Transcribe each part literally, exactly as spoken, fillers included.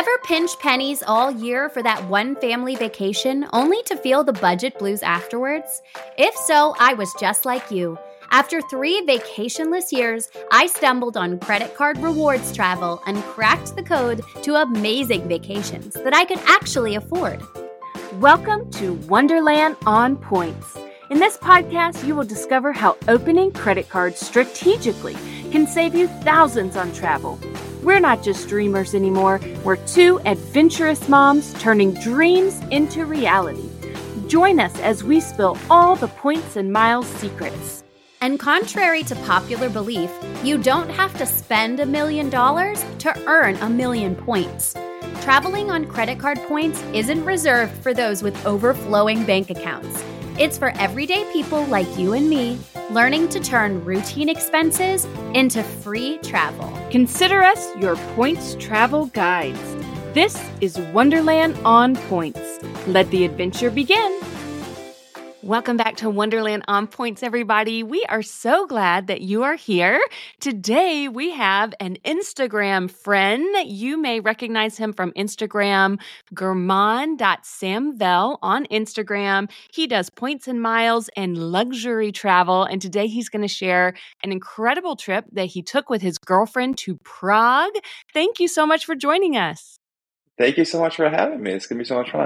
Ever pinch pennies all year for that one family vacation only to feel the budget blues afterwards? If so, I was just like you. After three vacationless years, I stumbled on credit card rewards travel and cracked the code to amazing vacations that I could actually afford. Welcome to Wonderland on Points. In this podcast, you will discover how opening credit cards strategically can save you thousands on travel. We're not just dreamers anymore. We're two adventurous moms turning dreams into reality. Join us as we spill all the points and miles secrets. And contrary to popular belief, you don't have to spend a million dollars to earn a million points. Traveling on credit card points isn't reserved for those with overflowing bank accounts. It's for everyday people like you and me, learning to turn routine expenses into free travel. Consider us your points travel guides. This is Wonderland on Points. Let the adventure begin. Welcome back to Wonderland on Points, everybody. We are so glad that you are here. Today, we have an Instagram friend. You may recognize him from Instagram, german dot samvel on Instagram. He does points and miles and luxury travel. And today, he's going to share an incredible trip that he took with his girlfriend to Prague. Thank you so much for joining us. Thank you so much for having me. It's going to be so much fun.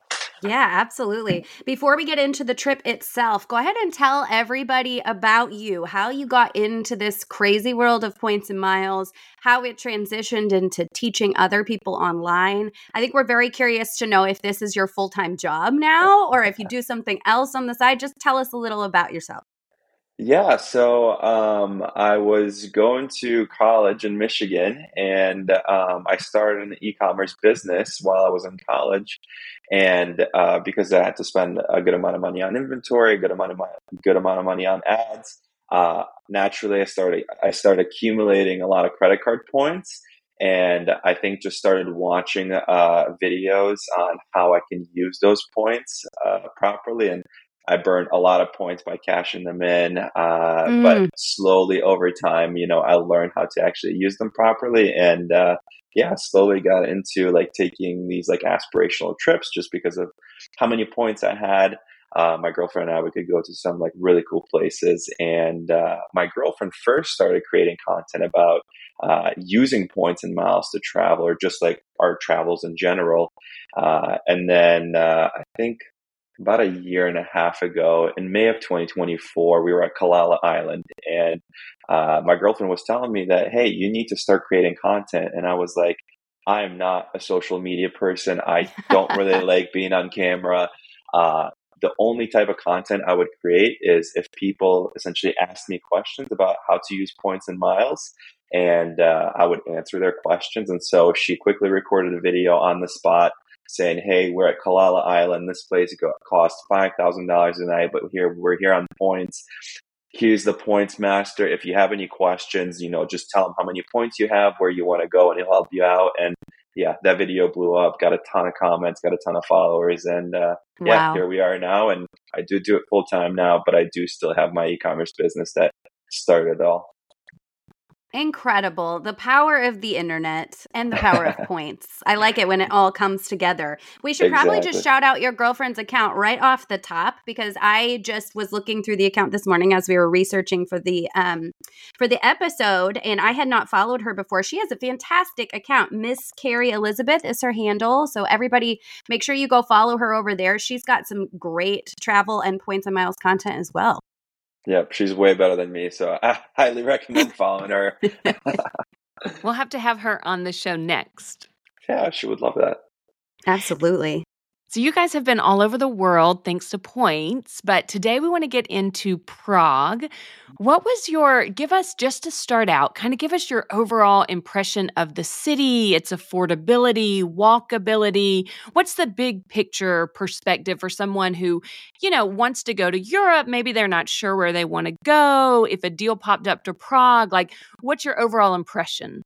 Yeah, absolutely. Before we get into the trip itself, go ahead and tell everybody about you, how you got into this crazy world of points and miles, how it transitioned into teaching other people online. I think we're very curious to know if this is your full-time job now or if you do something else on the side. Just tell us a little about yourself. Yeah, so um, I was going to college in Michigan, and um, I started an e-commerce business while I was in college. And uh, because I had to spend a good amount of money on inventory, a good amount of money, good amount of money on ads, uh, naturally I started I started accumulating a lot of credit card points, and I think just started watching uh, videos on how I can use those points uh, properly. And I burned a lot of points by cashing them in, uh, mm. but slowly over time, you know, I learned how to actually use them properly. And uh, yeah, slowly got into like taking these like aspirational trips just because of how many points I had. Uh, my girlfriend and I, we could go to some like really cool places. And uh, my girlfriend first started creating content about uh, using points and miles to travel, or just like our travels in general. Uh, and then uh, I think about a year and a half ago, in May of twenty twenty-four, we were at Kalala Island, and uh, my girlfriend was telling me that, hey, you need to start creating content. And I was like, I am not a social media person. I don't really like being on camera. Uh, the only type of content I would create is if people essentially asked me questions about how to use points and miles, and uh, I would answer their questions. And so she quickly recorded a video on the spot saying, hey, we're at Kalala Island. This place costs five thousand dollars a night, but here we're here on points. He's the points master. If you have any questions, you know, just tell him how many points you have, where you want to go, and he'll help you out. And yeah, that video blew up, got a ton of comments, got a ton of followers. And uh, yeah, wow. Here we are now. And I do do it full time now, but I do still have my e-commerce business that started it all. Incredible. The power of the internet and the power of points. I like it when it all comes together. We should exactly. probably just shout out your girlfriend's account right off the top, because I just was looking through the account this morning as we were researching for the um for the episode, and I had not followed her before. She has a fantastic account. Miss Carrie Elizabeth is her handle. So everybody make sure you go follow her over there. She's got some great travel and points and miles content as well. Yep, she's way better than me, so I highly recommend following her. We'll have to have her on the show next. Yeah, she would love that. Absolutely. So you guys have been all over the world thanks to points, but today we want to get into Prague. What was your, give us, just to start out, kind of give us your overall impression of the city, its affordability, walkability. What's the big picture perspective for someone who, you know, wants to go to Europe? Maybe they're not sure where they want to go. If a deal popped up to Prague, like, what's your overall impression?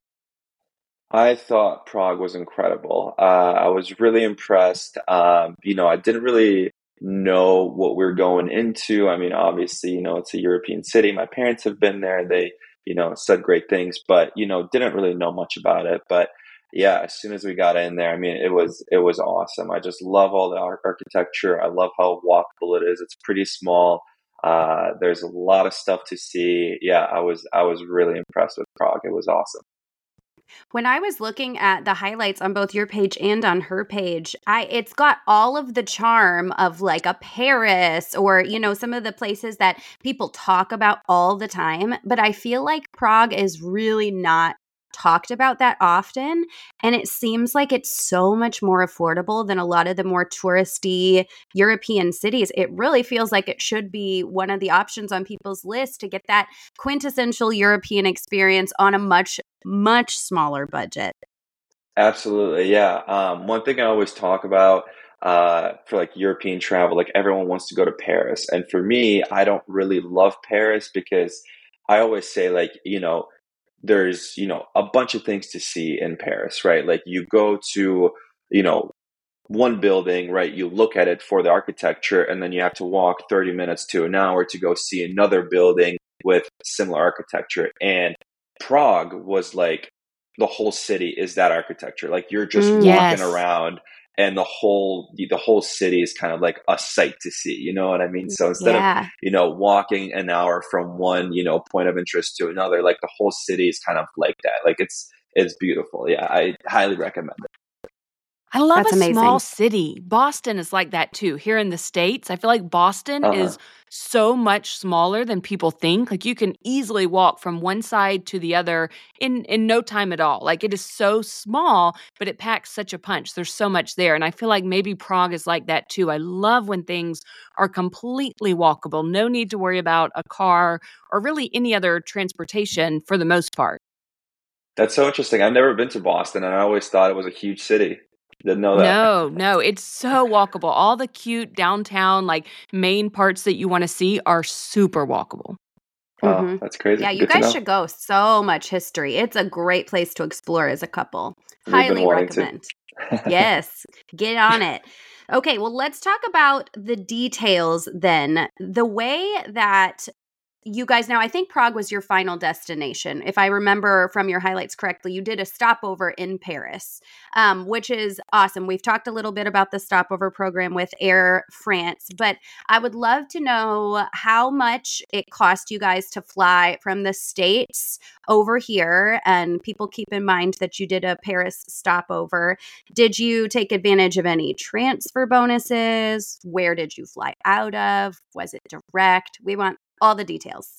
I thought Prague was incredible. Uh, I was really impressed. Um, you know, I didn't really know what we we're going into. I mean, obviously, you know, it's a European city. My parents have been there. They, you know, said great things, but, you know, didn't really know much about it. But yeah, as soon as we got in there, I mean, it was it was awesome. I just love all the ar- architecture. I love how walkable it is. It's pretty small. Uh, there's a lot of stuff to see. Yeah, I was I was really impressed with Prague. It was awesome. When I was looking at the highlights on both your page and on her page, I it's got all of the charm of like a Paris or, you know, some of the places that people talk about all the time. But I feel like Prague is really not talked about that often. And it seems like it's so much more affordable than a lot of the more touristy European cities. It really feels like it should be one of the options on people's list to get that quintessential European experience on a much much smaller budget. Absolutely, yeah. Um, one thing I always talk about uh, for like European travel, like everyone wants to go to Paris, and for me, I don't really love Paris because I always say like, you know, there's, you know, a bunch of things to see in Paris, right? Like you go to, you know, one building, right? You look at it for the architecture, and then you have to walk thirty minutes to an hour to go see another building with similar architecture. And Prague was like the whole city is that architecture. Like you're just Mm. walking Yes. around and the whole the whole city is kind of like a sight to see. You know what I mean? So instead of, Yeah. you know, walking an hour from one, you know, point of interest to another, like the whole city is kind of like that. Like it's it's beautiful. Yeah, I highly recommend it. I love That's a small amazing. city. Boston is like that too. Here in the States, I feel like Boston Uh-huh. is so much smaller than people think. Like you can easily walk from one side to the other in in no time at all. Like it is so small, but it packs such a punch. There's so much there. And I feel like maybe Prague is like that too. I love when things are completely walkable. No need to worry about a car or really any other transportation for the most part. That's so interesting. I've never been to Boston, and I always thought it was a huge city. Didn't know that. No, no, it's so walkable. All the cute downtown, like main parts that you want to see are super walkable. Wow, hmm that's crazy. Yeah, you Good to guys know. should go. So much history. It's a great place to explore as a couple. We've been Highly wanting to. recommend. Yes, get on it. Okay, well, let's talk about the details then. The way that you guys now, I think Prague was your final destination. If I remember from your highlights correctly, you did a stopover in Paris, um, which is awesome. We've talked a little bit about the stopover program with Air France, but I would love to know how much it cost you guys to fly from the States over here. And people keep in mind that you did a Paris stopover. Did you take advantage of any transfer bonuses? Where did you fly out of? Was it direct? We want all the details.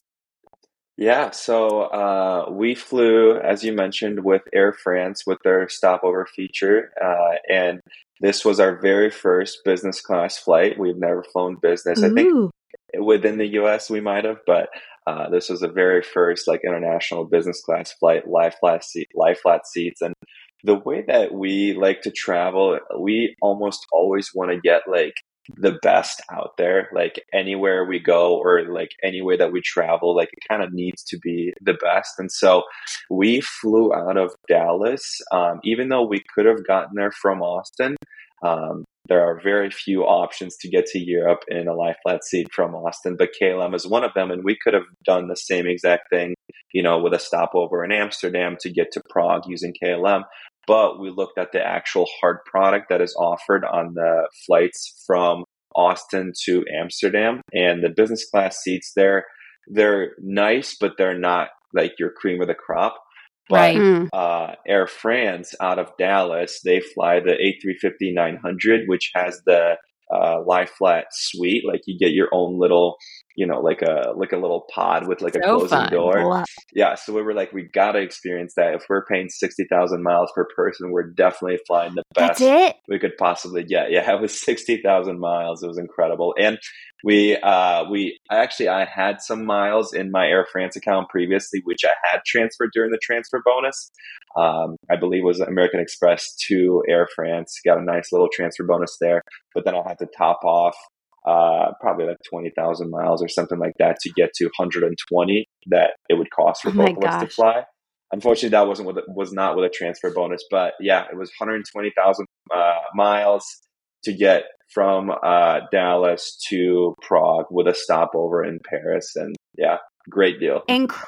Yeah, so uh, we flew, as you mentioned, with Air France with their stopover feature. Uh, and this was our very first business class flight. We've never flown business. I think Ooh. within the U S we might have, but uh, this was the very first like international business class flight, lie flat seat, lie flat seats. And the way that we like to travel, we almost always want to get like the best out there, like anywhere we go or like any way that we travel, like it kind of needs to be the best. And so we flew out of Dallas, um, even though we could have gotten there from Austin. Um, there are very few options to get to Europe in a lie flat seat from Austin, but K L M is one of them. And we could have done the same exact thing, you know, with a stopover in Amsterdam to get to Prague using K L M. But we looked at the actual hard product that is offered on the flights from Austin to Amsterdam, and the business class seats there, they're nice, but they're not like your cream of the crop. But Right. Mm. uh, Air France out of Dallas, they fly the A three fifty nine hundred, which has the uh, lie flat suite. Like you get your own little, you know, like a like a little pod with like a So closing fun. door. Wow. Yeah, so we were like, we got to experience that. If we're paying sixty thousand miles per person, we're definitely flying the That's best it? we could possibly get. Yeah, it was sixty thousand miles. It was incredible. And we, uh, we actually, I had some miles in my Air France account previously, which I had transferred during the transfer bonus. Um, I believe it was American Express to Air France. Got a nice little transfer bonus there. But then I had to top off uh, probably like twenty thousand miles or something like that to get to one hundred twenty that it would cost for Oh my both of us to gosh. fly. Unfortunately, that wasn't with, was not with a transfer bonus, but yeah, it was one hundred twenty thousand uh, miles to get from uh, Dallas to Prague with a stopover in Paris. And yeah, Great deal.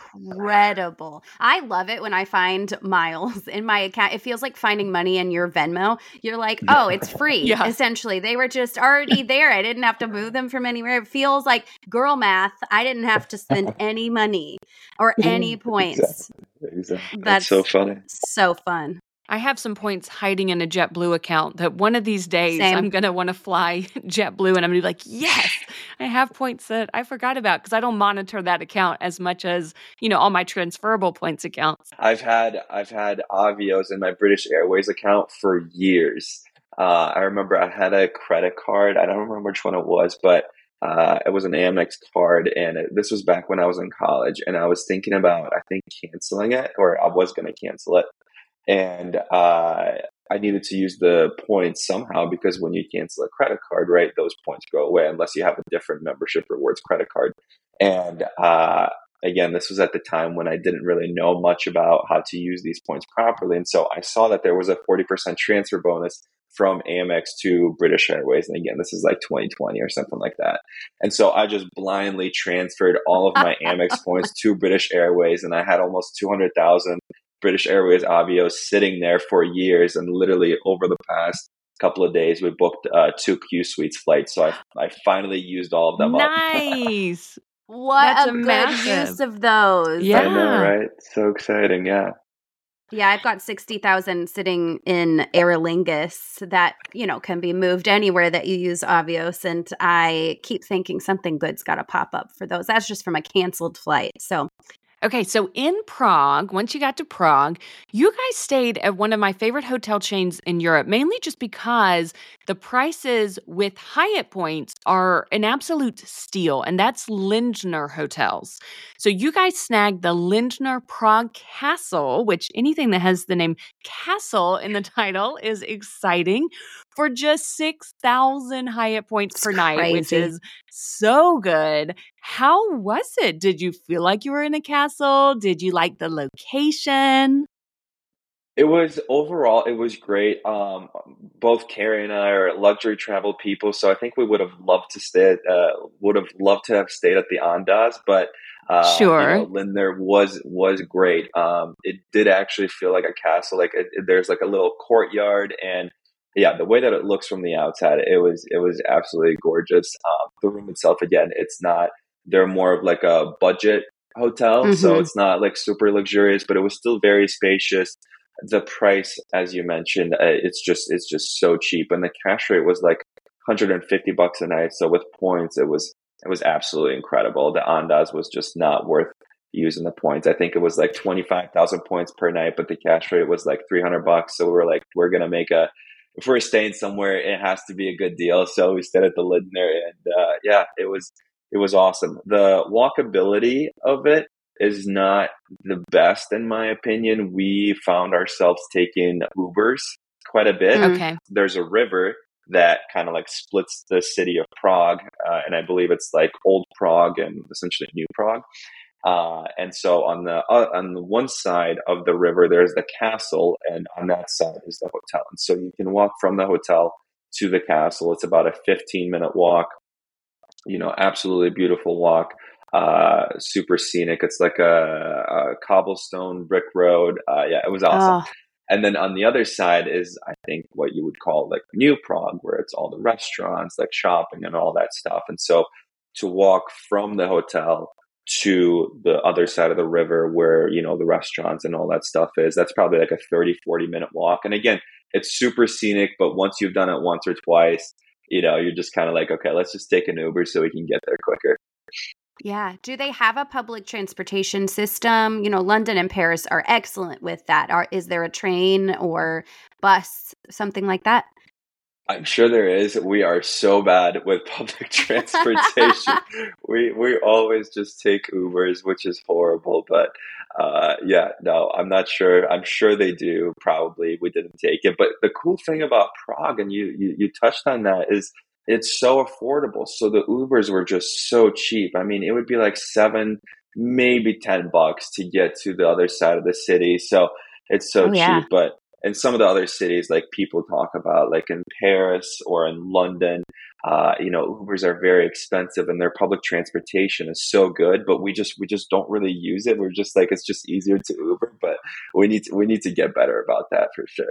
Incredible. I love it when I find miles in my account. It feels like finding money in your Venmo. You're like, oh, it's free. Yeah. Essentially, they were just already there. I didn't have to move them from anywhere. It feels like girl math. I didn't have to spend any money or any points. Exactly. Exactly. That's That's so funny. So fun. I have some points hiding in a JetBlue account that one of these days Same. I'm going to want to fly JetBlue and I'm going to be like, yes, I have points that I forgot about because I don't monitor that account as much as, you know, all my transferable points accounts. I've had I've had Avios in my British Airways account for years. Uh, I remember I had a credit card. I don't remember which one it was, but uh, it was an Amex card. And it, this was back when I was in college. And I was thinking about, I think, canceling it, or I was going to cancel it. And uh, I needed to use the points somehow because when you cancel a credit card, right, those points go away unless you have a different membership rewards credit card. And uh, again, this was at the time when I didn't really know much about how to use these points properly. And so I saw that there was a forty percent transfer bonus from Amex to British Airways. And again, this is like twenty twenty or something like that. And so I just blindly transferred all of my Amex points to British Airways. And I had almost two hundred thousand British Airways Avios sitting there for years, and literally over the past couple of days, we booked uh, two Q Suites flights. So I, I finally used all of them nice. up. Nice. What That's a good massive. use of those. Yeah. I know, right? So exciting, yeah. Yeah, I've got sixty thousand sitting in Aer Lingus that, you know, can be moved anywhere that you use Avios. And I keep thinking something good's got to pop up for those. That's just from a canceled flight. So Okay, so in Prague, once you got to Prague, you guys stayed at one of my favorite hotel chains in Europe, mainly just because the prices with Hyatt points are an absolute steal, and that's Lindner Hotels. So you guys snagged the Lindner Prague Castle, which anything that has the name Castle in the title is exciting, for just six thousand Hyatt points It's per night, crazy. which is so good. How was it? Did you feel like you were in a castle? Did you like the location? It was overall, it was great. Um, both Carrie and I are luxury travel people, so I think we would have loved to stay. At, uh, would have loved to have stayed at the Andaz, but uh, Sure. you know, Lindner was was great. Um, it did actually feel like a castle. Like it, it- there's like a little courtyard, and yeah, the way that it looks from the outside, it was it was absolutely gorgeous. Um, the room itself, again, it's not. They're more of like a budget hotel, so Mhm. it's not like super luxurious, but it was still very spacious. The price, as you mentioned, uh, it's just it's just so cheap, and the cash rate was like one hundred fifty bucks a night. So with points, it was it was absolutely incredible. The Andaz was just not worth using the points. I think it was like twenty-five thousand points per night, but the cash rate was like three hundred bucks. So we were like, we're gonna make a if we're staying somewhere, it has to be a good deal. So we stayed at the Lindner, and uh, yeah, it was it was awesome. The walkability of it is not the best, in my opinion. We found ourselves taking Ubers quite a bit. Mm. Okay. There's a river that kind of like splits the city of Prague, uh, and I believe it's like Old Prague and essentially New Prague. Uh, and so on the uh, on the one side of the river, there's the castle, and on that side is the hotel. And so you can walk from the hotel to the castle. It's about a fifteen minute walk. You know, absolutely beautiful walk. Uh, super scenic. It's like a, a cobblestone brick road. Uh, yeah, it was awesome. Oh, And then on the other side is, I think, what you would call like New Prague, where it's all the restaurants, like shopping and all that stuff. And so to walk from the hotel to the other side of the river where, you know, the restaurants and all that stuff is, that's probably like a thirty, forty minute walk. And again, it's super scenic, but once you've done it once or twice, you know, you're just kind of like, okay, let's just take an Uber so we can get there quicker. yeah. Do they have a public transportation system? You know, London and Paris are excellent with that. Are, is there a train or bus, something like that? I'm sure there is. We are so bad with public transportation. we we always just take Ubers, which is horrible. But uh, yeah, no, I'm not sure. I'm sure they do. Probably we didn't take it. But the cool thing about Prague, and you you, you touched on that, is it's so affordable. So the Ubers were just so cheap. I mean, it would be like seven, maybe ten bucks to get to the other side of the city. So it's so Oh, yeah. cheap. But in some of the other cities, like people talk about, like in Paris or in London, uh, you know, Ubers are very expensive and their public transportation is so good, but we just we just don't really use it. We're just like, it's just easier to Uber, but we need to, we need to get better about that for sure.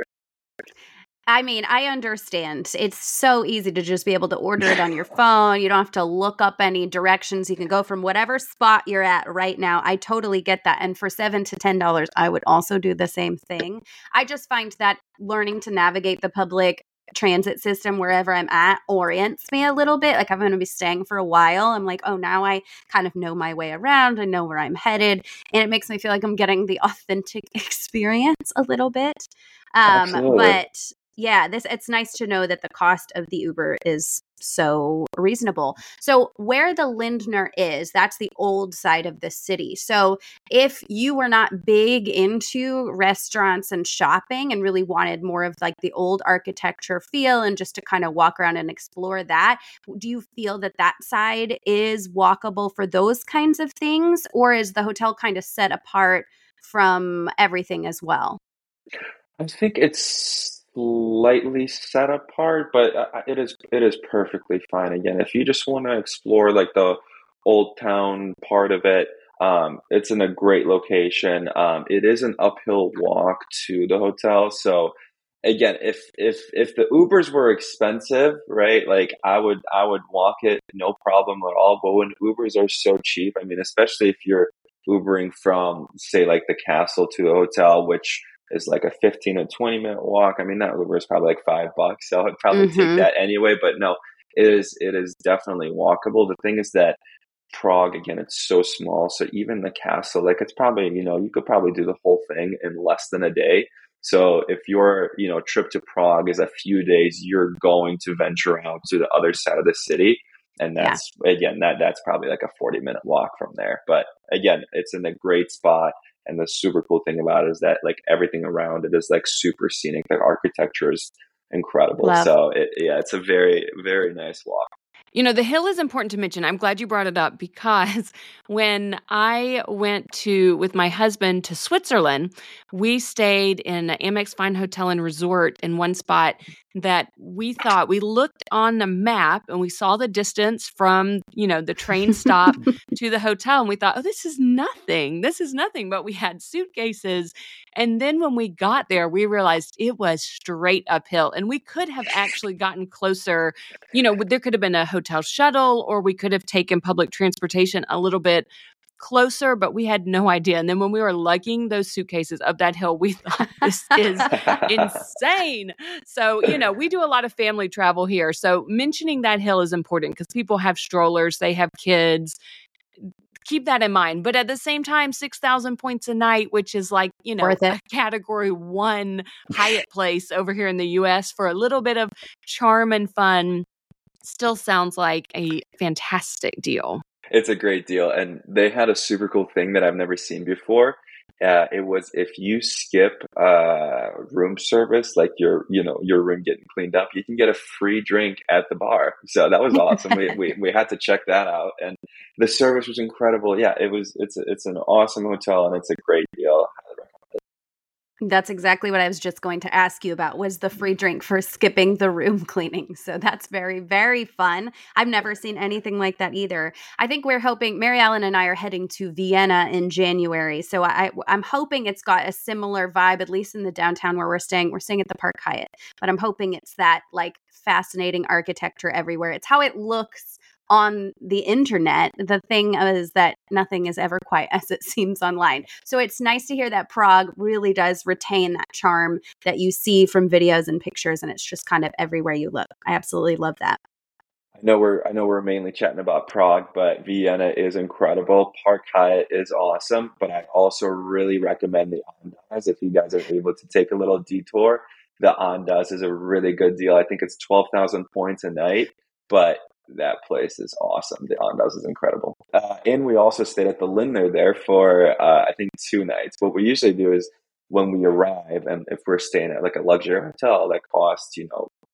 I mean, I understand. It's so easy to just be able to order it on your phone. You don't have to look up any directions. You can go from whatever spot you're at right now. I totally get that. And for seven to ten dollars, I would also do the same thing. I just find that learning to navigate the public transit system wherever I'm at orients me a little bit. Like, I'm going to be staying for a while. I'm like, oh, now I kind of know my way around. I know where I'm headed. And it makes me feel like I'm getting the authentic experience a little bit. Um, Absolutely. but yeah, this it's nice to know that the cost of the Uber is so reasonable. So where the Lindner is, that's the old side of the city. So if you were not big into restaurants and shopping and really wanted more of like the old architecture feel and just to kind of walk around and explore that, do you feel that that side is walkable for those kinds of things? Or is the hotel kind of set apart from everything as well? I think it's slightly set apart, but uh, it is it is perfectly fine. Again, if you just want to explore like the old town part of it, um, it's in a great location. Um, it is an uphill walk to the hotel, so again, if if if the Ubers were expensive, right? Like I would I would walk it no problem at all. But when Ubers are so cheap, I mean, especially if you're Ubering from say like the castle to the hotel, which is like a fifteen or twenty minute walk. I mean, that Uber is probably like five bucks. So I'd probably take Mm-hmm. that anyway. But no, it is, it is definitely walkable. The thing is that Prague, again, it's so small. So even the castle, like it's probably, you know, you could probably do the whole thing in less than a day. So if your, you know, trip to Prague is a few days, you're going to venture out to the other side of the city. And Yeah. that's, again, that that's probably like a forty minute walk from there. But again, it's in a great spot. And the super cool thing about it is that like everything around it is like super scenic. The architecture is incredible. Love. So it, yeah, it's a very, very nice walk. You know, the hill is important to mention. I'm glad you brought it up because when I went to with my husband to Switzerland, we stayed in an Amex Fine Hotel and Resort in one spot that we thought we looked on the map and we saw the distance from, you know, the train stop to the hotel. And we thought, oh, this is nothing. This is nothing. But we had suitcases. And then when we got there, we realized it was straight uphill and we could have actually gotten closer. You know, there could have been a hotel shuttle or we could have taken public transportation a little bit closer, but we had no idea. And then when we were lugging those suitcases up that hill, we thought this is insane. So, you know, we do a lot of family travel here. So mentioning that hill is important because people have strollers, they have kids. Keep that in mind. But at the same time, six thousand points a night, which is like, you know, a category one Hyatt place over here in the U S for a little bit of charm and fun, still sounds like a fantastic deal. It's a great deal. And they had a super cool thing that I've never seen before. Uh, it was if you skip uh, room service, like your, you know, your room getting cleaned up, you can get a free drink at the bar. So that was awesome. we, we we had to check that out, and the service was incredible. Yeah, it was. It's it's an awesome hotel, and it's a great deal. That's exactly what I was just going to ask you about, was the free drink for skipping the room cleaning. So that's very, very fun. I've never seen anything like that either. I think we're hoping, Mary Ellen and I are heading to Vienna in January. So I, I'm hoping it's got a similar vibe, at least in the downtown where we're staying. We're staying at the Park Hyatt, but I'm hoping it's that like fascinating architecture everywhere. It's how it looks on the internet. The thing is that nothing is ever quite as it seems online. So it's nice to hear that Prague really does retain that charm that you see from videos and pictures, and it's just kind of everywhere you look. I absolutely love that. I know we're I know we're mainly chatting about Prague, but Vienna is incredible. Park Hyatt is awesome, but I also really recommend the Andaz if you guys are able to take a little detour. The Andaz is a really good deal. I think it's twelve thousand points a night, but that place is awesome. The Andaz is incredible. Uh, and we also stayed at the Lindner there for, uh, I think, two nights. What we usually do is when we arrive, and if we're staying at like a luxury hotel that costs, you know,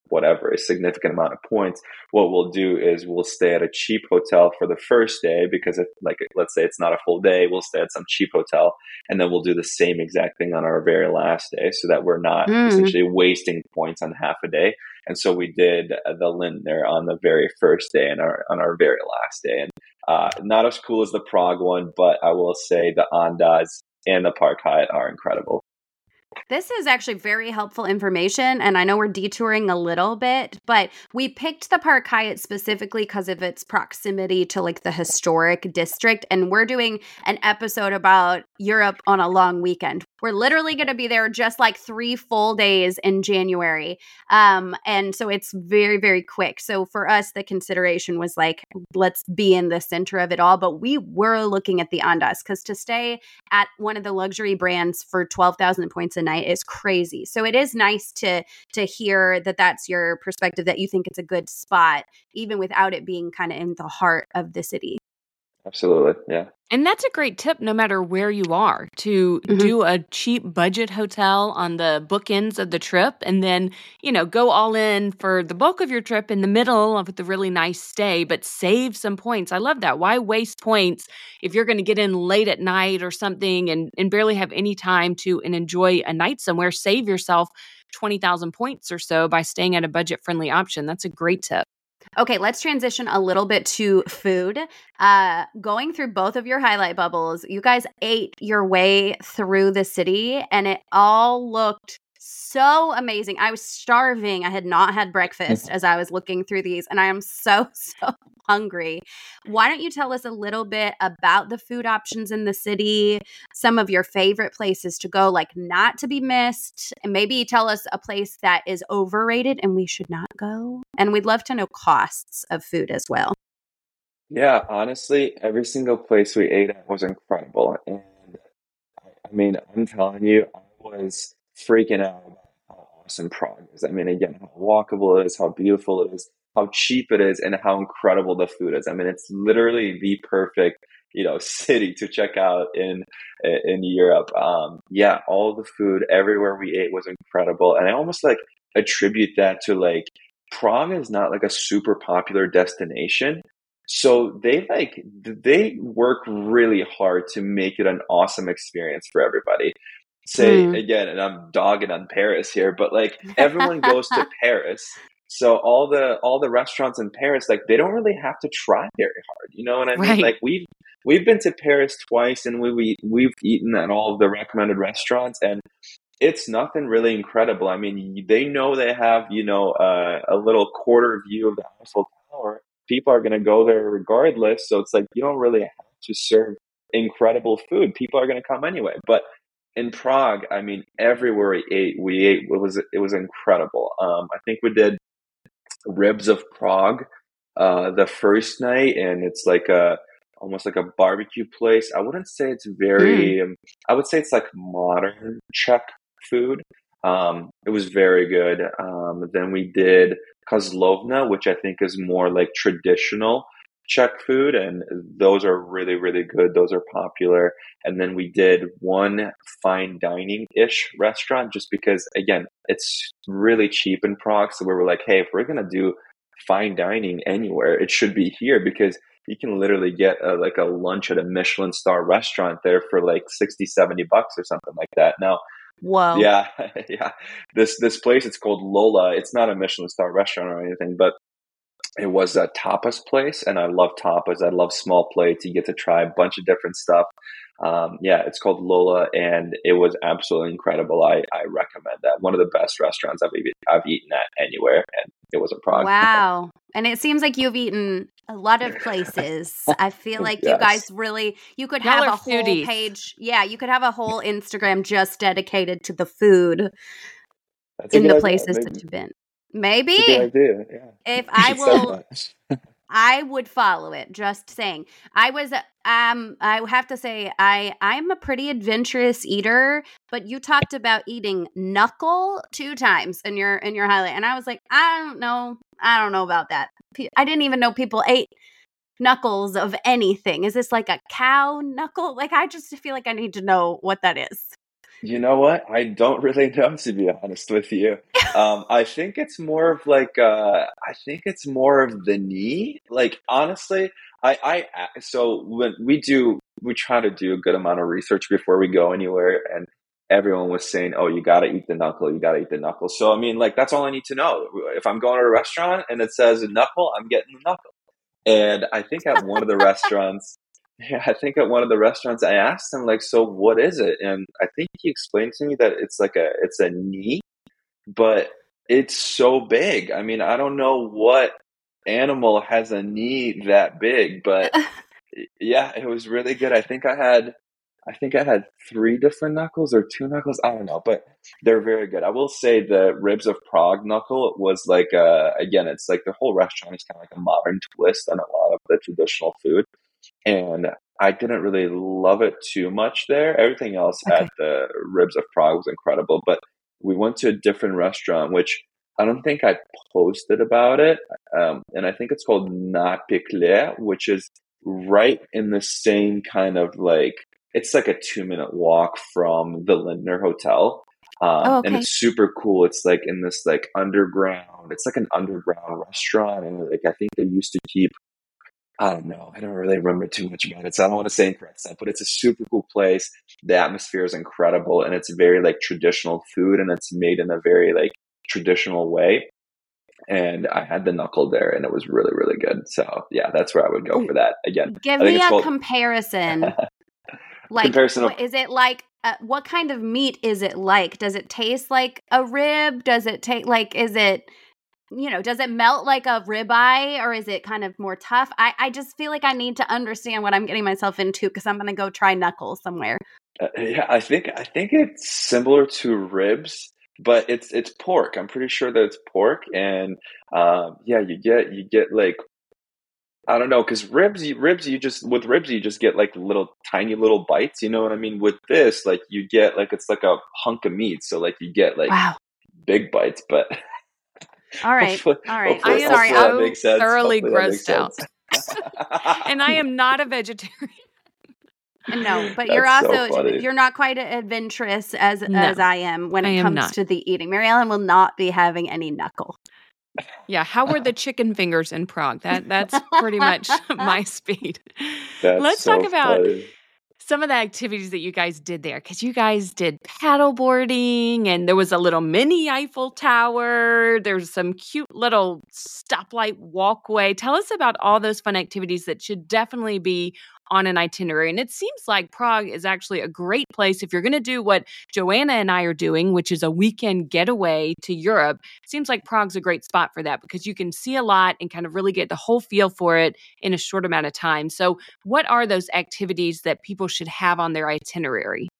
whatever, a significant amount of points, what we'll do is we'll stay at a cheap hotel for the first day, because if, like, let's say it's not a full day, we'll stay at some cheap hotel, and then we'll do the same exact thing on our very last day, so that we're not mm. essentially wasting points on half a day. And so we did the Lindner on the very first day and our on our very last day. And uh, not as cool as the Prague one, but I will say the Andaz and the Park Hyatt are incredible. This is actually very helpful information, and I know we're detouring a little bit, but we picked the Park Hyatt specifically because of its proximity to like the historic district, and we're doing an episode about Europe on a long weekend. We're literally going to be there just like three full days in January, um, and so it's very, very quick. So for us, the consideration was like, let's be in the center of it all, but we were looking at the Andaz, because to stay at one of the luxury brands for twelve thousand points a night is crazy. So it is nice to to hear that that's your perspective, that you think it's a good spot, even without it being kind of in the heart of the city. Absolutely. Yeah. And that's a great tip, no matter where you are, to mm-hmm. do a cheap budget hotel on the bookends of the trip, and then, you know, go all in for the bulk of your trip in the middle of the really nice stay, but save some points. I love that. Why waste points if you're going to get in late at night or something and, and barely have any time to and enjoy a night somewhere? Save yourself twenty thousand points or so by staying at a budget-friendly option. That's a great tip. Okay, let's transition a little bit to food. Uh, going through both of your highlight bubbles, you guys ate your way through the city, and it all looked so amazing. I was starving. I had not had breakfast as I was looking through these, and I am so, so hungry. Why don't you tell us a little bit about the food options in the city, some of your favorite places to go, like not to be missed, and maybe tell us a place that is overrated and we should not go. And we'd love to know costs of food as well. Yeah, honestly, every single place we ate at was incredible. And I mean, I'm telling you, I was freaking out about how awesome Prague is. I mean, again, how walkable it is, how beautiful it is, how cheap it is, and how incredible the food is. I mean, it's literally the perfect, you know, city to check out in in Europe. Um, yeah, all the food everywhere we ate was incredible, and I almost like attribute that to like Prague is not like a super popular destination. So they like they work really hard to make it an awesome experience for everybody. Say mm. again, and I'm dogging on Paris here, but like everyone goes to Paris. So all the all the restaurants in Paris, like they don't really have to try very hard. You know what I mean? Right. Like we've we've been to Paris twice, and we, we we've eaten at all of the recommended restaurants, and it's nothing really incredible. I mean, they know they have, you know, uh, a little quarter view of the Eiffel Tower. People are going to go there regardless. So it's like, you don't really have to serve incredible food. People are going to come anyway. But in Prague, I mean, everywhere we ate, we ate, it was, it was incredible. Um, I think we did Ribs of Prague, uh, the first night, and it's like a, almost like a barbecue place. I wouldn't say it's very, mm. um, I would say it's like modern Czech food. Um, it was very good. Um, then we did Kozlovna, which I think is more like traditional Czech food, and those are really, really good. Those are popular. And then we did one fine dining-ish restaurant, just because, again, it's really cheap in Prague. So we were like, hey, if we're going to do fine dining anywhere, it should be here, because you can literally get a, like a lunch at a Michelin star restaurant there for like sixty, seventy bucks or something like that. Now, Whoa. Yeah, yeah. This this place, it's called Lola. It's not a Michelin star restaurant or anything, but it was a tapas place, and I love tapas. I love small plates. You get to try a bunch of different stuff. Um, yeah, it's called Lola, and it was absolutely incredible. I, I recommend that. One of the best restaurants I've eaten, I've eaten at anywhere, and it was in Prague. Wow. And it seems like you've eaten a lot of places. I feel like yes. you guys really, you could Y'all have a are whole foodies. page. Yeah, you could have a whole Instagram just dedicated to the food That's in the idea. places Maybe. that you've been. Maybe. That's a good idea. Yeah. If I will, I would follow it. Just saying. I was, um, I have to say, I, I'm a pretty adventurous eater, but you talked about eating knuckle two times in your, in your highlight. And I was like, I don't know. I don't know about that. I didn't even know people ate knuckles of anything. Is this like a cow knuckle? Like, I just feel like I need to know what that is. You know what? I don't really know, to be honest with you. Um, I think it's more of like uh, I think it's more of the knee. Like honestly, I, I so when we do, we try to do a good amount of research before we go anywhere, and everyone was saying, "Oh, you got to eat the knuckle. You got to eat the knuckle." So I mean, like that's all I need to know. If I'm going to a restaurant and it says knuckle, I'm getting the knuckle. And I think at one of the restaurants, yeah, I think at one of the restaurants, I asked him like, "So what is it?" And I think he explained to me that it's like a it's a knee, but it's so big. I mean, I don't know what animal has a knee that big, but yeah, it was really good. I think I had I think I had three different knuckles or two knuckles. I don't know, but they're very good. I will say the ribs of Prague knuckle was like uh again, it's like the whole restaurant is kind of like a modern twist on a lot of the traditional food. And I didn't really love it too much there. Everything else at Okay. the Ribs of Prague was incredible, but we went to a different restaurant, which I don't think I posted about it. Um, and I think it's called Na Picle, which is right in the same kind of like, it's like a two minute walk from the Lindner Hotel. Um, Oh, and okay. it's super cool. It's like in this like underground, it's like an underground restaurant. And like, I think they used to keep I don't know. I don't really remember too much about it, so I don't want to say incorrect stuff. But it's a super cool place. The atmosphere is incredible, and it's very like traditional food, and it's made in a very like traditional way. And I had the knuckle there, and it was really, really good. So yeah, that's where I would go Oh, for that. Again, give I think me it's a called comparison. Like, comparison of what is it like? Uh, what kind of meat is it like? Does it taste like a rib? Does it take like? Is it you know? Does it melt like a ribeye, or is it kind of more tough? I I just feel like I need to understand what I'm getting myself into because I'm gonna go try knuckles somewhere. uh, yeah. I think I think it's similar to ribs, but it's it's pork. I'm pretty sure that it's pork, and um, yeah, you get you get like I don't know, because ribs, you, ribs, you just with ribs, you just get like little tiny little bites. You know what I mean? With this, like you get like it's like a hunk of meat, so like you get like Wow. big bites. But All right. hopefully, All right. I hopefully, I'm am sorry. hopefully that I'm so makes sense. thoroughly Hopefully that makes grossed out. sense. And I am not a vegetarian. no, but you're That's so also funny. you're not quite adventurous as No, as I am when I it am comes not. to the eating. Mary Ellen will not be having any knuckle. Yeah, how were the chicken fingers in Prague? That that's pretty much my speed. That's Let's talk so about funny. some of the activities that you guys did there because you guys did paddle boarding and there was a little mini Eiffel Tower. There's some cute little stoplight walkway. Tell us about all those fun activities that should definitely be on an itinerary. And it seems like Prague is actually a great place if you're going to do what Joanna and I are doing, which is a weekend getaway to Europe. It seems like Prague's a great spot for that because you can see a lot and kind of really get the whole feel for it in a short amount of time. So what are those activities that people should have on their itinerary?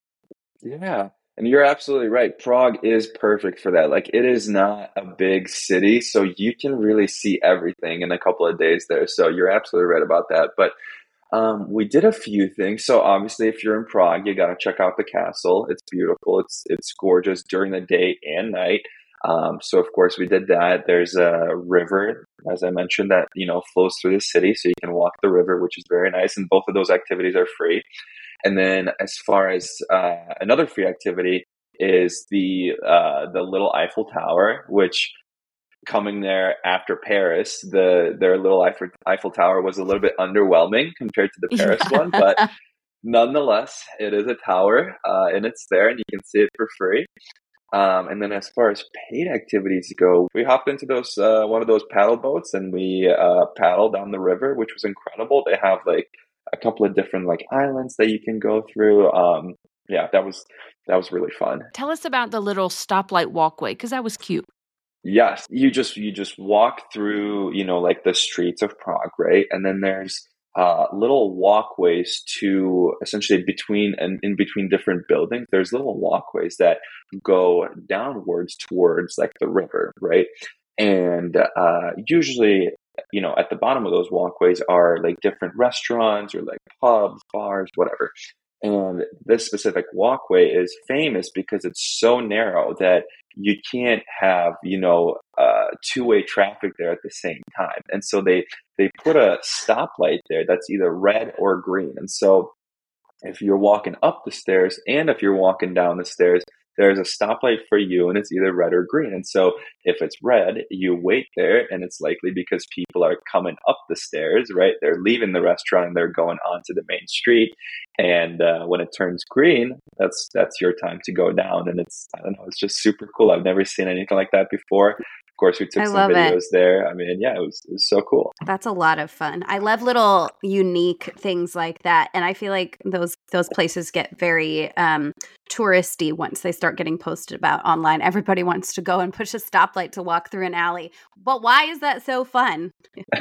Yeah. And you're absolutely right. Prague is perfect for that. Like, it is not a big city, so you can really see everything in a couple of days there. So you're absolutely right about that. But Um, we did a few things. So obviously, if you're in Prague, you got to check out the castle. It's beautiful. It's it's gorgeous during the day and night. Um, so of course we did that. There's a river, as I mentioned, that you know flows through the city, so you can walk the river, which is very nice. And both of those activities are free. And then as far as uh, another free activity is the uh, the little Eiffel Tower, which coming there after Paris, the their little Eiffel, Eiffel Tower was a little bit underwhelming compared to the Paris one, but nonetheless, it is a tower uh, and it's there and you can see it for free. Um, and then as far as paid activities go, we hopped into those uh, one of those paddle boats and we uh, paddled down the river, which was incredible. They have like a couple of different like islands that you can go through. Um, yeah, that was that was really fun. Tell us about the little stoplight walkway because that was cute. Yes, you just you just walk through, you know, like the streets of Prague, right? And then there's uh, little walkways to essentially between and in between different buildings. There's little walkways that go downwards towards like the river, right? And uh, usually, you know, at the bottom of those walkways are like different restaurants or like pubs, bars, whatever. And this specific walkway is famous because it's so narrow that you can't have, you know, uh, two-way traffic there at the same time. And so they they put a stoplight there that's either red or green. And so if you're walking up the stairs and if you're walking down the stairs, there's a stoplight for you and it's either red or green. And so if it's red, you wait there, and it's likely because people are coming up the stairs, right? They're leaving the restaurant and they're going onto the main street. And uh, when it turns green, that's that's your time to go down. And it's, I don't know, it's just super cool. I've never seen anything like that before. Of course, we took I some love videos it. there. I mean, yeah, it was it was so cool. That's a lot of fun. I love little unique things like that, and I feel like those those places get very um, touristy once they start getting posted about online. Everybody wants to go and push a stoplight to walk through an alley, but why is that so fun?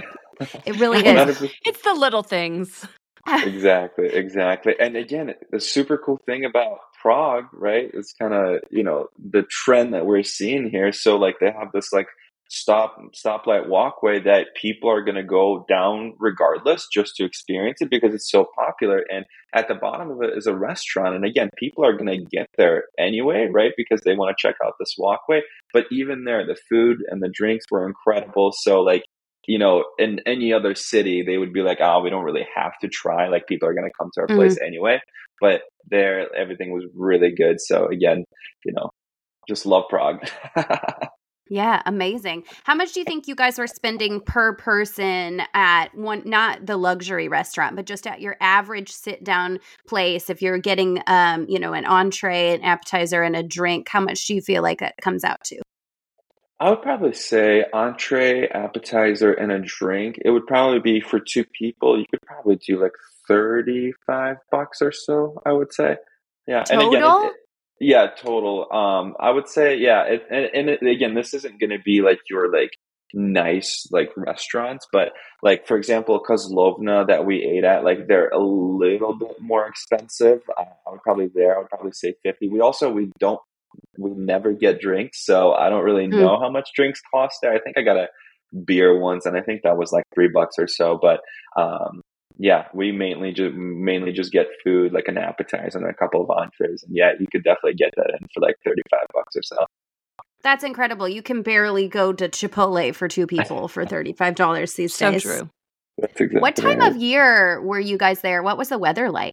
It really is. It's the little things. Exactly, exactly. And again, the super cool thing about Prague, right, is kind of, you know, the trend that we're seeing here. So like they have this like stop stoplight walkway that people are going to go down regardless just to experience it because it's so popular. And at the bottom of it is a restaurant. And again, people are going to get there anyway, right, because they want to check out this walkway. But even there, the food and the drinks were incredible. So like, you know, in any other city, they would be like, oh, we don't really have to try. Like people are going to come to our place mm. anyway. But there, everything was really good. So again, you know, just love Prague. Yeah, amazing. How much do you think you guys were spending per person at one, not the luxury restaurant, but just at your average sit down place? If you're getting, um, you know, an entree, an appetizer, and a drink, how much do you feel like that comes out to? I would probably say entree, appetizer, and a drink. It would probably be for two people. You could probably do like thirty-five bucks or so, I would say. Yeah. Total? And again, it, it, yeah, total. Um, I would say, yeah. It, and and it, again, this isn't going to be like your like nice like restaurants, but like for example, Kozlovna that we ate at, like they're a little bit more expensive. I, I would probably there. I would probably say fifty. We also we don't. We never get drinks, so I don't really know mm. how much drinks cost there. I think I got a beer once, and I think that was like three bucks or so. But um, yeah, we mainly just mainly just get food, like an appetizer and a couple of entrees. And yeah, you could definitely get that in for like thirty-five bucks or so. That's incredible. You can barely go to Chipotle for two people for thirty-five dollars these so days. So true. That's exactly what time right. of year were you guys there? What was the weather like?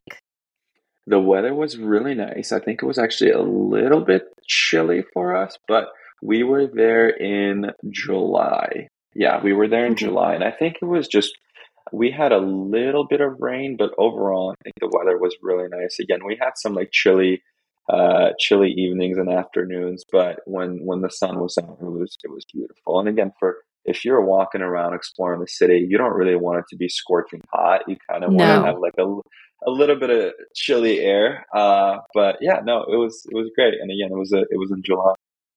The weather was really nice. I think it was actually a little bit chilly for us, but we were there in July. Yeah, we were there in okay. July. And I think it was just, we had a little bit of rain, but overall, I think the weather was really nice. Again, we had some like chilly, uh, chilly evenings and afternoons, but when, when the sun was out, it was, it was beautiful. And again, for, if you're walking around exploring the city, you don't really want it to be scorching hot. You kind of want no. to have like a, a little bit of chilly air. Uh, but yeah, no, it was, it was great. And again, it was, a, it was in July.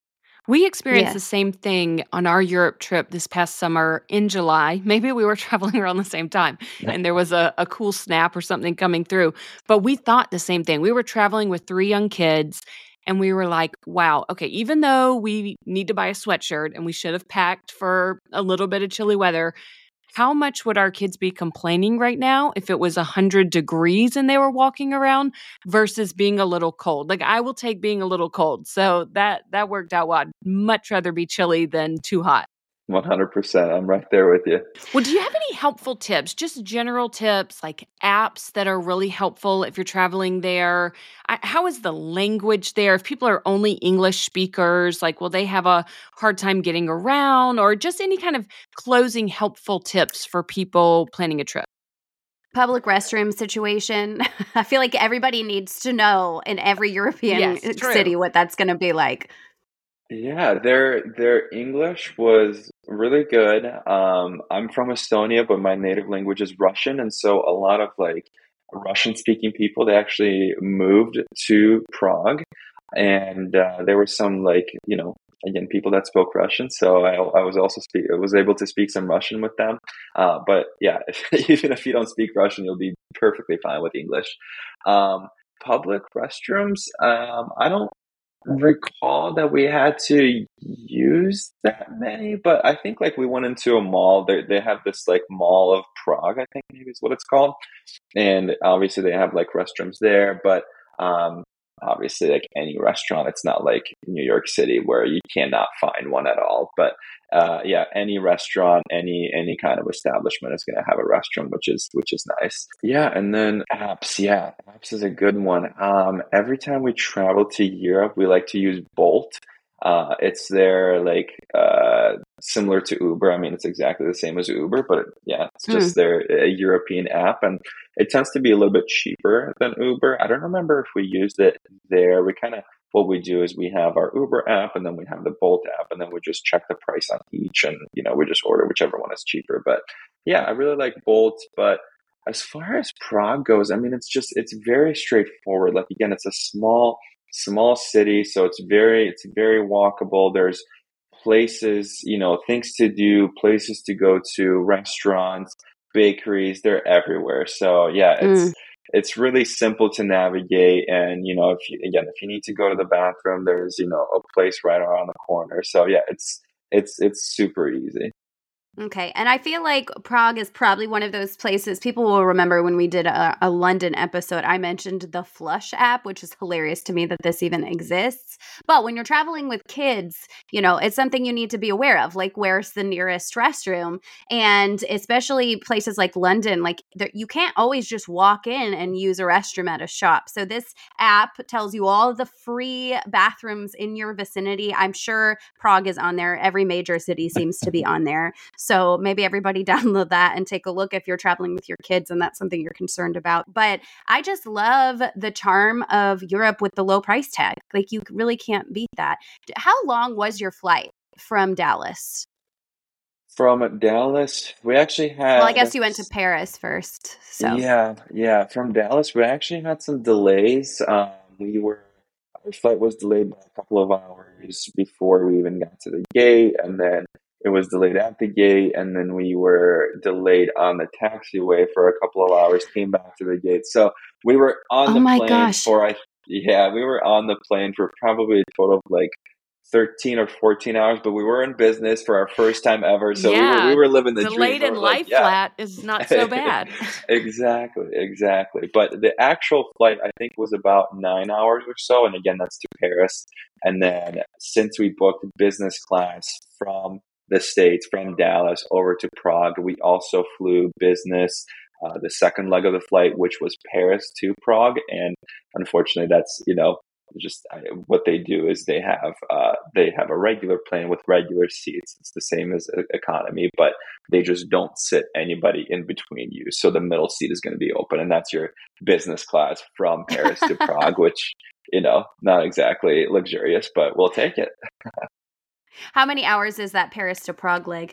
We experienced yeah. the same thing on our Europe trip this past summer in July. Maybe we were traveling around the same time and there was a, a cool snap or something coming through. But we thought the same thing. We were traveling with three young kids and we were like, wow, okay, even though we need to buy a sweatshirt and we should have packed for a little bit of chilly weather, how much would our kids be complaining right now if it was one hundred degrees and they were walking around versus being a little cold? Like, I will take being a little cold. So that that worked out well. I'd much rather be chilly than too hot. one hundred percent. I'm right there with you. Well, do you have any helpful tips, just general tips, like apps that are really helpful if you're traveling there? I, how is the language there? If people are only English speakers, like, will they have a hard time getting around, or just any kind of closing helpful tips for people planning a trip? Public restroom situation. I feel like everybody needs to know in every European yes, city what that's going to be like. Yeah, their their English was really good. Um, I'm from Estonia, but my native language is Russian, and so a lot of like Russian-speaking people, they actually moved to Prague, and uh, there were some like you know again people that spoke Russian, so I I was also speak I was able to speak some Russian with them. Uh, but yeah, even if you don't speak Russian, you'll be perfectly fine with English. Um, public restrooms, um, I don't. recall that we had to use that many, but I think like we went into a mall. They they have this like Mall of Prague, I think maybe is what it's called, and obviously they have like restrooms there. But um, obviously like any restaurant. It's not like New York City where you cannot find one at all. But uh, yeah, any restaurant, any any kind of establishment is going to have a restroom, which is which is nice. Yeah, and then apps. Yeah, apps is a good one. Um, every time we travel to Europe, we like to use Bolt. Uh, it's their like uh, similar to Uber. I mean, it's exactly the same as Uber, but yeah, it's just Mm. their a European app, and it tends to be a little bit cheaper than Uber. I don't remember if we used it there. We kind of what we do is we have our Uber app, and then we have the Bolt app, and then we just check the price on each, and you know we just order whichever one is cheaper. But yeah, I really like Bolt, but as far as Prague goes, I mean, it's just it's very straightforward. Like again, it's a small small city, so it's very it's very walkable. There's places, you know, things to do, places to go to, restaurants, bakeries, they're everywhere. So yeah, it's Mm. it's really simple to navigate. And you know, if you again if you need to go to the bathroom, there's, you know, a place right around the corner. So yeah, it's it's it's super easy. Okay. And I feel like Prague is probably one of those places people will remember when we did a, a London episode. I mentioned the Flush app, which is hilarious to me that this even exists. But when you're traveling with kids, you know, it's something you need to be aware of, like where's the nearest restroom? And especially places like London, like there, you can't always just walk in and use a restroom at a shop. So this app tells you all the free bathrooms in your vicinity. I'm sure Prague is on there. Every major city seems to be on there. So maybe everybody download that and take a look if you're traveling with your kids and that's something you're concerned about. But I just love the charm of Europe with the low price tag. Like you really can't beat that. How long was your flight from Dallas? From Dallas, we actually Well, I had guess you went to Paris first. So, yeah, yeah. From Dallas, we actually had some delays. Um, we were our flight was delayed by a couple of hours before we even got to the gate, and then it was delayed at the gate, and then we were delayed on the taxiway for a couple of hours. Came back to the gate, so we were on oh the my plane gosh. for I yeah, we were on the plane for probably a total of like thirteen or fourteen hours, but we were in business for our first time ever. So we were we Yeah, were living the dream. delayed We in were like, lie yeah. flat is not so bad. Exactly, exactly. But the actual flight, I think, was about nine hours or so. And again, that's to Paris. And then since we booked business class from the States, from Dallas over to Prague, we also flew business. Uh, the second leg of the flight, which was Paris to Prague, and unfortunately, that's you know just I, what they do is they have uh, they have a regular plane with regular seats. It's the same as e- economy, but they just don't sit anybody in between you. So the middle seat is going to be open, and that's your business class from Paris to Prague, which you know not exactly luxurious, but we'll take it. How many hours is that Paris to Prague leg?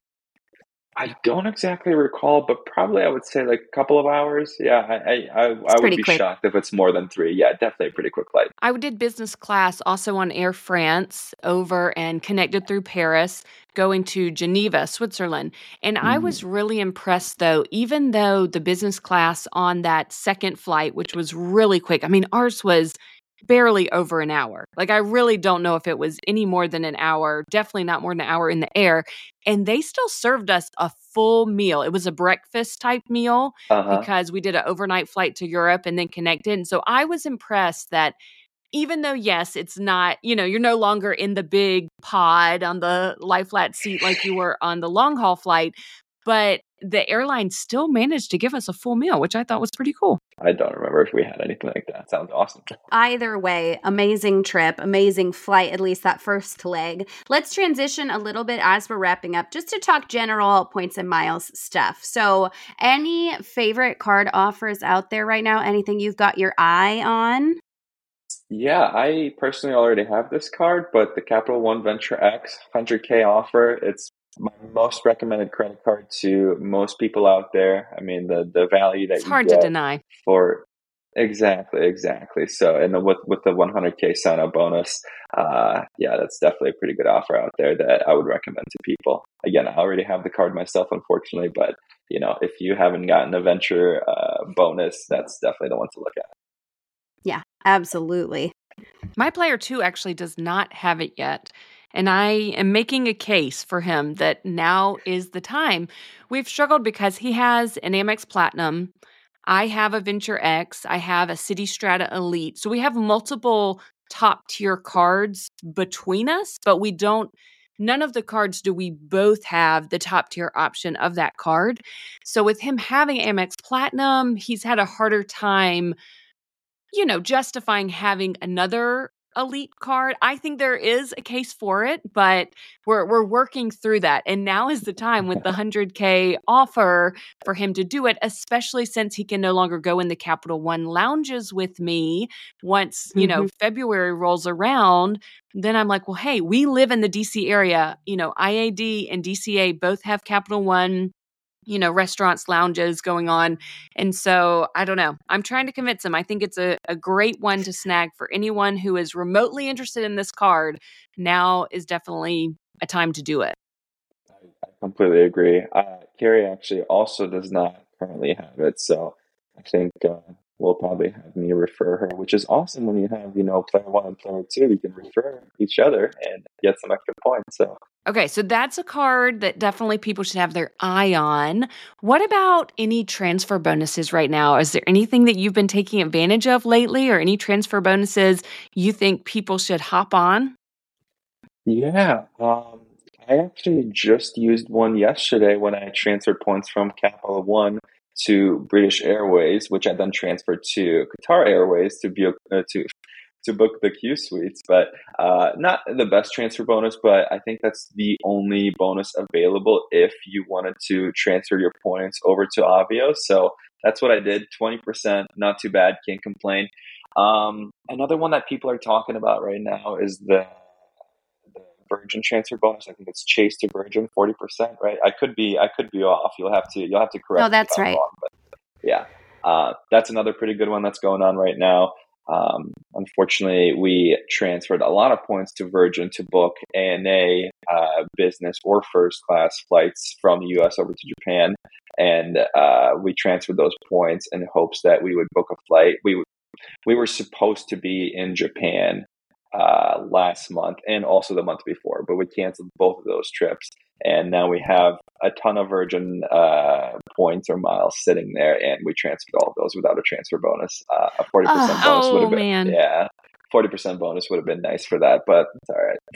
I don't exactly recall, but probably I would say like a couple of hours. Yeah, I I, I, It's I would pretty be quick. shocked if it's more than three. Yeah, definitely a pretty quick flight. I did business class also on Air France over and connected through Paris, going to Geneva, Switzerland. And I was really impressed, though, even though the business class on that second flight, which was really quick, I mean, ours was barely over an hour. Like, I really don't know if it was any more than an hour, definitely not more than an hour in the air. And they still served us a full meal. It was a breakfast type meal Uh huh. because we did an overnight flight to Europe and then connected. And so I was impressed that even though, yes, it's not, you know, you're no longer in the big pod on the lie flat seat like you were on the long haul flight, but the airline still managed to give us a full meal, which I thought was pretty cool. I don't remember if we had anything like that. Sounds awesome. Either way, amazing trip, amazing flight, at least that first leg. Let's transition a little bit as we're wrapping up just to talk general points and miles stuff. So, any favorite card offers out there right now? Anything you've got your eye on? Yeah, I personally already have this card, but the Capital One Venture X one hundred K offer, it's my most recommended credit card to most people out there. I mean, the the value that It's you hard to get deny. for exactly, exactly. So, and then with with the one hundred K sign up bonus, uh, yeah, that's definitely a pretty good offer out there that I would recommend to people. Again, I already have the card myself, unfortunately, but you know, if you haven't gotten a venture uh, bonus, that's definitely the one to look at. Yeah, absolutely. My player two actually does not have it yet. And I am making a case for him that now is the time. We've struggled because he has an Amex Platinum. I have a Venture X. I have a City Strata Elite. So we have multiple top tier cards between us, but we don't, none of the cards do we both have the top tier option of that card. So with him having Amex Platinum, he's had a harder time, you know, justifying having another elite card. I think there is a case for it, but we're we're working through that. And now is the time with the one hundred K offer for him to do it, especially since he can no longer go in the Capital One lounges with me once, you know, mm-hmm. February rolls around. Then I'm like, well, hey, we live in the D C area. You know, I A D and D C A both have Capital One, you know, restaurants, lounges going on. And so I don't know. I'm trying to convince him. I think it's a, a great one to snag for anyone who is remotely interested in this card. Now is definitely a time to do it. I completely agree. Uh, Carrie actually also does not currently have it. So I think uh, we'll probably have me refer her, which is awesome when you have, you know, player one and player two. You can refer each other and get some extra points. So okay, so that's a card that definitely people should have their eye on. What about any transfer bonuses right now? Is there anything that you've been taking advantage of lately, or any transfer bonuses you think people should hop on? Yeah, um, I actually just used one yesterday when I transferred points from Capital One to British Airways, which I then transferred to Qatar Airways to be uh, to to book the Q suites. But uh, not the best transfer bonus, but I think that's the only bonus available if you wanted to transfer your points over to Avios. So that's what I did. twenty percent, not too bad. Can't complain. Um, another one that people are talking about right now is the the Virgin transfer bonus. I think it's Chase to Virgin, forty percent, right? I could be, I could be off. You'll have to, you'll have to correct me. No, that's if I'm right. wrong, but yeah, uh, that's another pretty good one that's going on right now. Um, unfortunately, we transferred a lot of points to Virgin to book A N A uh, business or first class flights from the U S over to Japan, and uh, we transferred those points in hopes that we would book a flight. We we were supposed to be in Japan uh, last month and also the month before, but we canceled both of those trips. And now we have a ton of Virgin uh, points or miles sitting there, and we transferred all of those without a transfer bonus. Uh, a forty percent oh, bonus would have been, man. yeah, forty percent bonus would have been nice for that, but it's all right.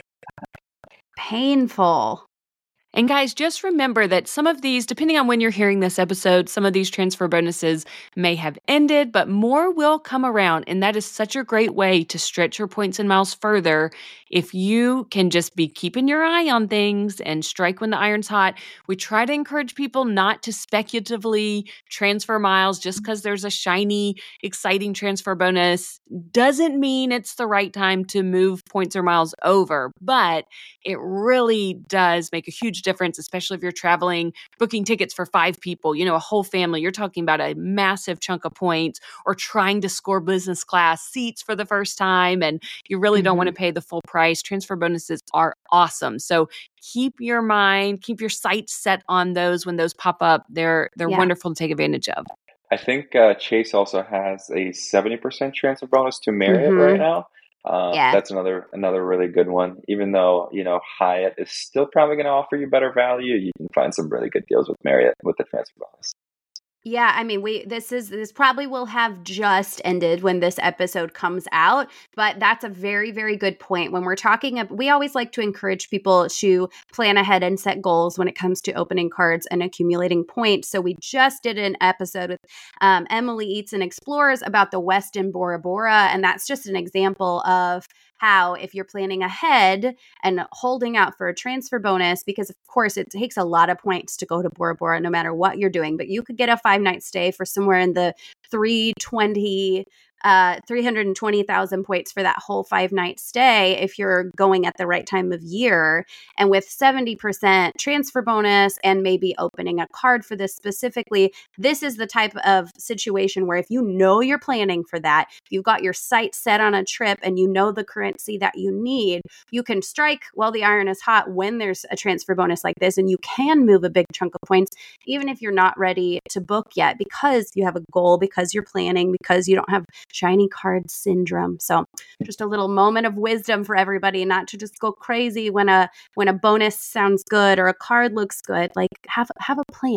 Painful. And guys, just remember that some of these, depending on when you're hearing this episode, some of these transfer bonuses may have ended, but more will come around. And that is such a great way to stretch your points and miles further. If you can just be keeping your eye on things and strike when the iron's hot. We try to encourage people not to speculatively transfer miles just because there's a shiny, exciting transfer bonus. Doesn't mean it's the right time to move points or miles over, but it really does make a huge difference, especially if you're traveling, booking tickets for five people, you know, a whole family. You're talking about a massive chunk of points, or trying to score business class seats for the first time, and you really mm-hmm. don't want to pay the full price. Transfer bonuses are awesome. So keep your mind, keep your sights set on those when those pop up. They're they're yeah. wonderful to take advantage of. I think uh, Chase also has a seventy percent transfer bonus to Marriott mm-hmm. right now. Uh, yeah. That's another another really good one. Even though, you know, Hyatt is still probably going to offer you better value, you can find some really good deals with Marriott with the transfer bonus. Yeah, I mean, we this is this probably will have just ended when this episode comes out, but that's a very, very good point. When we're talking, we always like to encourage people to plan ahead and set goals when it comes to opening cards and accumulating points. So we just did an episode with um, Emily Eats and Explores about the Westin Bora Bora, and that's just an example of how, if you're planning ahead and holding out for a transfer bonus, because of course it takes a lot of points to go to Bora Bora no matter what you're doing, but you could get a five night stay for somewhere in the three twenty uh, three hundred twenty thousand points for that whole five night stay if you're going at the right time of year. And with seventy percent transfer bonus and maybe opening a card for this specifically, this is the type of situation where if you know you're planning for that, if you've got your sights set on a trip and you know the currency that you need, you can strike while the iron is hot when there's a transfer bonus like this, and you can move a big chunk of points even if you're not ready to book yet, because you have a goal, because you're planning, because you don't have shiny card syndrome. So just a little moment of wisdom for everybody, not to just go crazy when a when a bonus sounds good or a card looks good. Like have have a plan.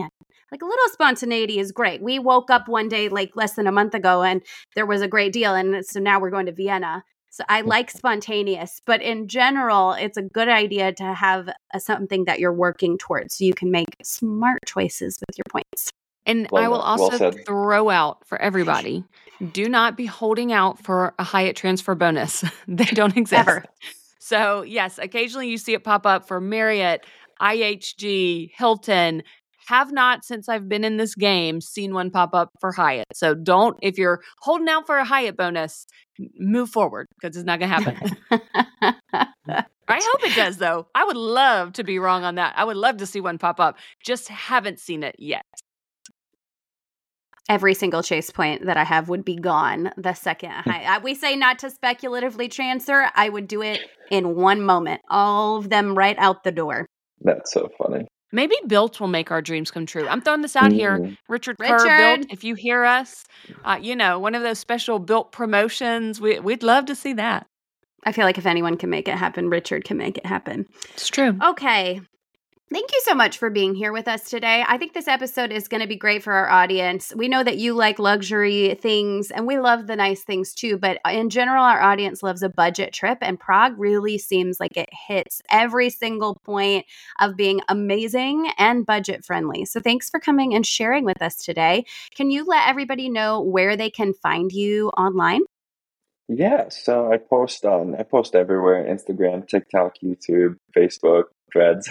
like a little spontaneity is great. We woke up one day like less than a month ago and there was a great deal. And so now we're going to Vienna. So I like spontaneous, but in general, it's a good idea to have a, something that you're working towards so you can make smart choices with your points. And well, I will also well throw out for everybody, do not be holding out for a Hyatt transfer bonus. They don't exist. Ever. So yes, occasionally you see it pop up for Marriott, I H G, Hilton. Have not, since I've been in this game, seen one pop up for Hyatt. So don't, if you're holding out for a Hyatt bonus, move forward because it's not going to happen. I hope it does, though. I would love to be wrong on that. I would love to see one pop up. Just haven't seen it yet. Every single chase point that I have would be gone the second I, we say not to speculatively transfer. I would do it in one moment. All of them right out the door. That's so funny. Maybe Bilt will make our dreams come true. I'm throwing this out mm-hmm. here. Richard, Richard. Kerr, Bilt, if you hear us, uh, you know, one of those special Bilt promotions, we, we'd love to see that. I feel like if anyone can make it happen, Richard can make it happen. It's true. Okay. Thank you so much for being here with us today. I think this episode is going to be great for our audience. We know that you like luxury things, and we love the nice things too. But in general, our audience loves a budget trip, and Prague really seems like it hits every single point of being amazing and budget friendly. So thanks for coming and sharing with us today. Can you let everybody know where they can find you online? Yeah, so I post on I post everywhere: Instagram, TikTok, YouTube, Facebook, Threads.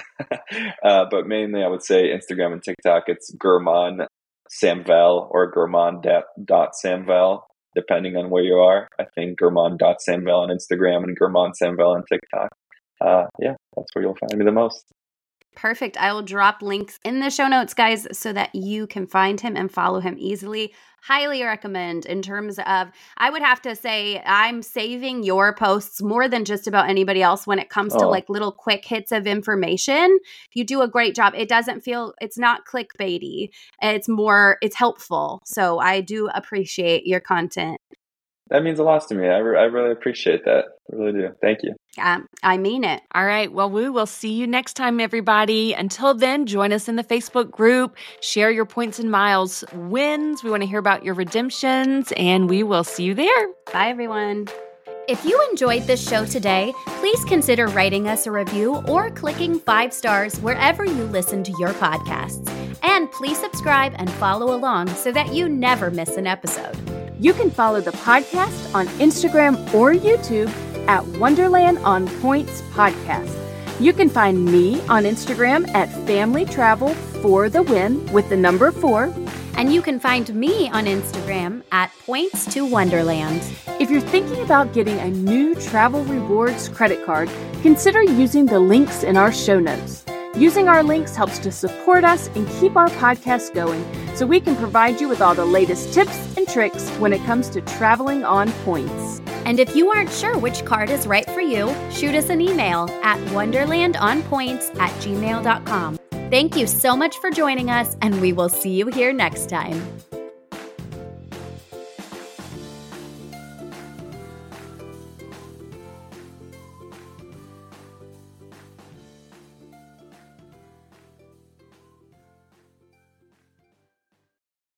uh, but mainly, I would say Instagram and TikTok. It's German Samvel or German dot Samvel, depending on where you are. I think German dot Samvel on Instagram and German Samvel on TikTok. Uh, yeah, that's where you'll find me the most. Perfect. I will drop links in the show notes, guys, so that you can find him and follow him easily. Highly recommend in terms of, I would have to say, I'm saving your posts more than just about anybody else when it comes oh. to like little quick hits of information. You do a great job. It doesn't feel, it's not clickbaity. It's more, it's helpful. So I do appreciate your content. That means a lot to me. I, re- I really appreciate that. I really do. Thank you. Um, I mean it. All right. Well, we will see you next time, everybody. Until then, join us in the Facebook group. Share your points and miles wins. We want to hear about your redemptions, and we will see you there. Bye, everyone. If you enjoyed this show today, please consider writing us a review or clicking five stars wherever you listen to your podcasts. And please subscribe and follow along so that you never miss an episode. You can follow the podcast on Instagram or YouTube at Wonderland on Points Podcast. You can find me on Instagram at Family Travel for the Win with the number four. And you can find me on Instagram at Points to Wonderland. If you're thinking about getting a new Travel Rewards credit card, consider using the links in our show notes. Using our links helps to support us and keep our podcast going so we can provide you with all the latest tips and tricks when it comes to traveling on points. And if you aren't sure which card is right for you, shoot us an email at wonderlandonpoints at gmail dot com. Thank you so much for joining us, and we will see you here next time.